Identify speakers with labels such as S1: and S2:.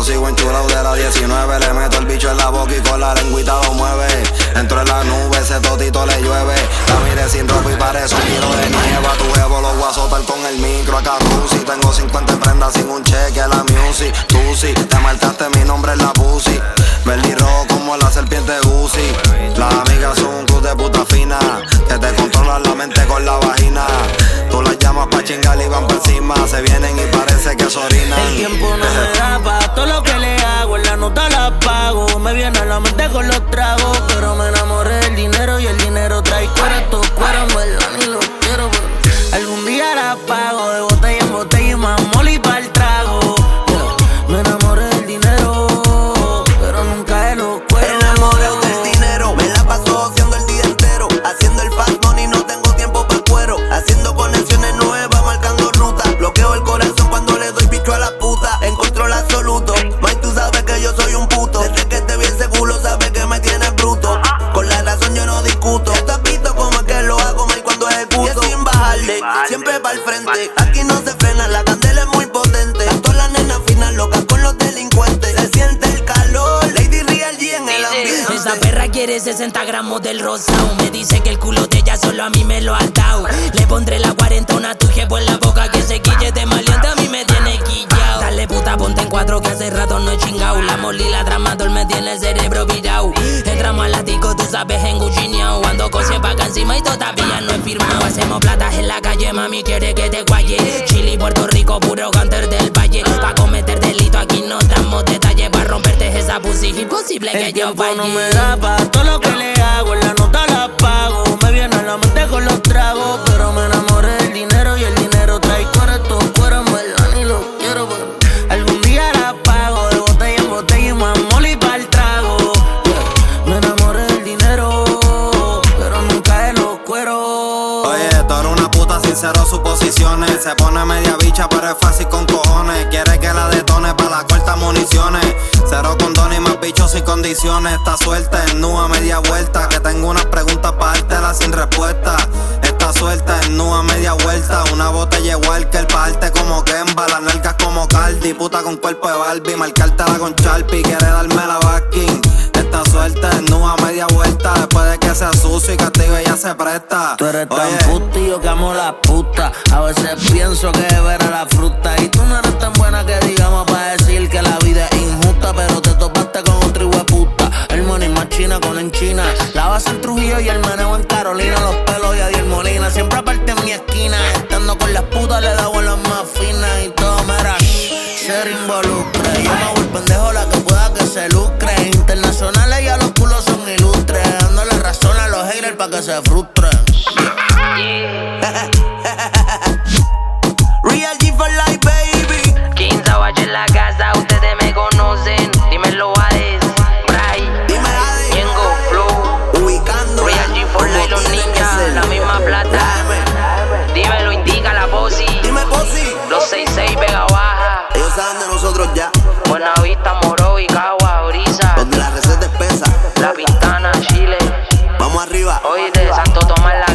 S1: sigo enchulado de la 19. Le meto el bicho en la boca y con la lengüita lo mueve. Entro en la nube, ese totito le llueve. La mire sin ropa y parece un kilo de nieve. A tu jevo lo voy a azotar con el micro acá Rusi. Tengo 50 prendas sin un cheque a la music. Tú sí, te marcaste mi nombre en la pussy. Verde rojo como la serpiente Gucci. Las amigas son un club de puta fina que te controlan la mente con la vagina. Tú las llamas pa' chingar y van por encima. Se vienen y parece que se orinan.
S2: El tiempo no me da pa' todo lo que le hago. En la nota la pago. Me viene a la mente con los tragos. Pero me enamoré del dinero y el dinero trae cuero. Estos cueros en verdad ni los quiero, pero algún día la pago. De botella en botella y más moli pa'l trago. Me enamoré del dinero, pero nunca de los cueros.
S3: Enamorado del dinero, me la paso haciendo el día entero. Haciendo el fast money, no tengo tiempo para cuero. Haciendo conexiones nuevas, marcando rutas. Bloqueo el corazón cuando le doy bicho a la puta. En control absoluto, Mike, tú sabes que yo soy un puto. Desde que te vi ese culo, sabes que me tienes bruto. Con la razón yo no discuto. Ya te has visto cómo es que lo hago, Mike, cuando ejecuto. Y es sin bajarle, siempre para el frente. Aquí no se frena, la candela es muy potente. Todas las nenas finas locas con los delincuentes. Se siente el calor, Lady Real G en el ambiente.
S2: Esa perra quiere 60 gramos del rosao. Me dice que el culo de ella solo a mí me lo ha dado. Le pondré la 40 una tu jevo en la boca. Que se quille de maleante a mí me tiene quillao. Dale puta, ponte en 4 que hace rato no he chingao. La moli, la tramador me tiene el cerebro virao. Entramos al látigo, tú sabes, enguchineao. Ando cosé pa' acá encima y todavía no he firmado. Hacemos platas en la calle, mami quiere que te guaye. Chile, Puerto Rico, puro canter del valle. Pa' cometer delito aquí no damos detalles. Pa' romperte esa pussy, imposible que yo falle. No me da pa' todo lo que le hago. En la nota la pago. Me viene a la mente con los tragos. Pero me enamoré del dinero y el dinero trae cuero. Estos cueros en verdad ni los quiero, pero algún día la pago. De botella en botella y más moli pa'l trago. Me enamoré del dinero, pero nunca de los cueros.
S1: Oye, tú eres una puta, sincero suposiciones. Se pone media bicha, pero es fácil con cojones. Quiere que la detone pa' la corta municiones. Cero condones y más bichos sin condiciones. Está suelta, desnuda, media vuelta. Que tengo unas preguntas pa' dártelas sin respuesta. Está suelta, desnuda, media vuelta. Una botella igual que el pa' darte como Kemba. Las nalgas como Cardi, puta con cuerpo de Barbie. Marcártela con Sharpie, quiere darme la backing. Está suelta, desnuda, media vuelta. Después de que sea sucio y castigo ella se presta.
S2: Tú eres tan puta y yo que amo la puta. A veces pienso que es ver a la fruta. Y tú no eres tan buena que digamos para decir que la vida es injusta. Pero te topaste con otro hijueputa. El money más china con en China. La base en Trujillo y el meneo en Carolina. Los pelos y Adiel Molina. Siempre aparte en mi esquina. Estando con las putas le da las más finas. Y todo mera ser involucre. Yo me voy pendejo la que pueda que se lucre. Internacionales ya los culos son ilustres. Dándole razón a los haters pa' que se frustren.
S3: Real G for life, baby.
S2: 15 Savage en la casa, ustedes me conocen. Dímelo Hades, Bray,
S3: Dime Hades,
S2: Ñengo, Flow,
S3: ubicando
S2: Real G for life, los niñas, la misma plata. Dímelo, indica la posi.
S3: Dime Posi.
S2: Los 66 Vega Baja.
S3: Ellos saben de nosotros ya.
S2: Buenavista, Moro y Cagua, Brisa.
S3: Donde la receta es espesa.
S2: La Pintana, Chile.
S3: Vamos arriba.
S2: Hoy de Santo Tomás la